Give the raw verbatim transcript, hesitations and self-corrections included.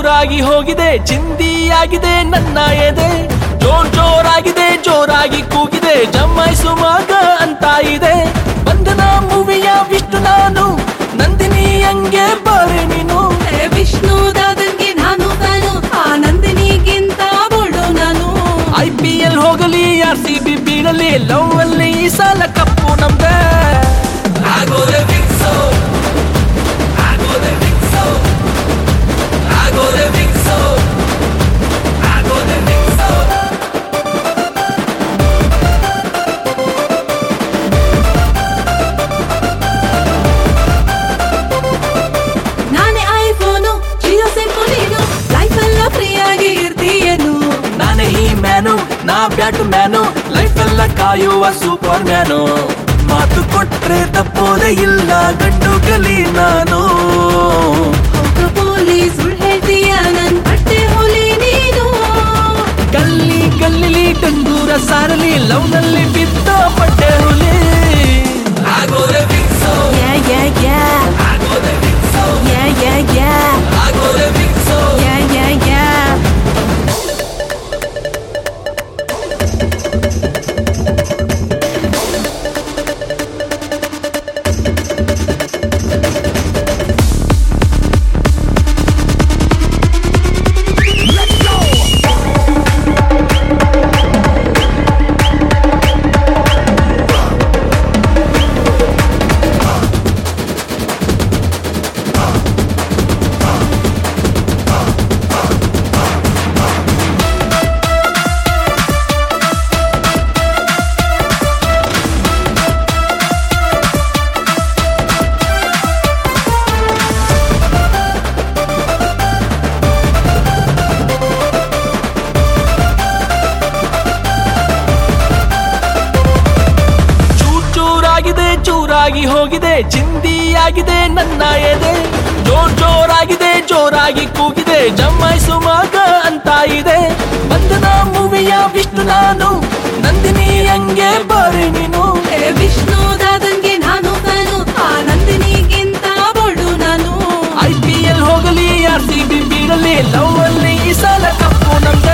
ಚೂರಾಗಿ ಹೋಗಿದೆ, ಚಿಂದಿಯಾಗಿದೆ ನನ್ನ ಎದೆ. ಜೋರ್ ಜೋರಾಗಿದೆ, ಜೋರಾಗಿ ಕೂಗಿದೆ, ಜಮಾಯಿಸು ಮಗ ಅಂತ ಇದೆ. ಬಂಧನ ಮೂವಿಯ ವಿಷ್ಣು ನಾನು, ನಂದಿನಿ ಹಂಗೆ ಬಾರೆ ನೀನು. ವಿಷ್ಣು ದಾದನ್ಗೆ ನಾನು ತಾನು, ಆ ನಂದಿನಿಗಿಂತ ಬೋಳು ನಾನು. ಐ ಪಿ ಎಲ್ ಹೋಗಲಿ, ಆರ್ ಸಿ ಬಿ ಬೀಳಲಿ, ಲವ್ ಅಲ್ಲಿ ಈ ಸಾಲ ಕಪ್ಪು ನಮ್ದೆ. ಆಗೋದೆ ಫಿಕ್ಸು, ಆಗೋದೆ ಫಿಕ್ಸು, ಆಗೋದೆ ಫಿಕ್ಸು, ಆಗೋದೆ ಫಿಕ್ಸು. ನಾನೇ ಐಫೋನು, ಜಿಯೋ ಸಿಂಪು ನೀನು, ಲೈಫ್ ಎಲ್ಲ ಫ್ರೀಯಾಗಿ ಇರ್ತೀಯನು. ನಾನೇ ಈ ಮ್ಯಾನು, ನಾ ಬ್ಯಾಟು ಮ್ಯಾನು, ಲೈಫ್ ಎಲ್ಲ ಕಾಯುವ ಸೂಪರ್ ಮ್ಯಾನು. ಮಾತು ಕೊಟ್ರೆ ತಪ್ಪೋದೇ ಇಲ್ಲ, ಗಂಡು ಗಲಿ ನಾನು. ಹೌದು ಪೋಲಿ, ಸುಳ್ಳು ಹೇಳ್ತೀಯ, ನನ್ ಬಟ್ಟೆ ಹೋಲಿ ನೀನು. ಗಲ್ಲಿ ಗಲ್ಲಿಲಿ ಡಂಗೂರ ಸಾರಲಿ, ಲವ್ ನಲ್ಲಿ ಬಿದ್ದ ಪಟ್ಟೆ ಹುಲಿ. ಆಗೋದೆ ಫಿಕ್ಸು, Yeah, yeah, yeah. ಆಗೋದೆ ಫಿಕ್ಸು, Yeah, yeah, yeah. ಆಗೋದೆ ಫಿಕ್ಸು. Yeah, yeah, yeah. ಚೂರಾಗಿ ಹೋಗಿದೆ, ಚಿಂದಿಯಾಗಿದೆ ನನ್ನ ಎದೆ. ಜೋರ್ ಜೋರಾಗಿದೆ, ಜೋರಾಗಿ ಕೂಗಿದೆ, ಜಮಾಯಿಸು ಮಗ ಅಂತ ಇದೆ. ಬಂಧನ ಮೂವಿಯ ವಿಷ್ಣು ನಾನು, ನಂದಿನಿ ಹಂಗೆ ಬಾರೆ ನೀನು. ವಿಷ್ಣು ದಾದನ್ಗೆ ನಾನು ತಾನು, ಆ ನಂದಿನಿಗಿಂತ ಬೋಳು ನಾನು. ಐ ಪಿ ಎಲ್ ಹೋಗಲಿ, ಆರ್ ಸಿ ಬಿ ಬೀಳಲಿ, ಲವ್ ಅಲ್ಲಿ ಈ ಸಾಲ ಕಪ್ಪು ನಮ್ದೆ.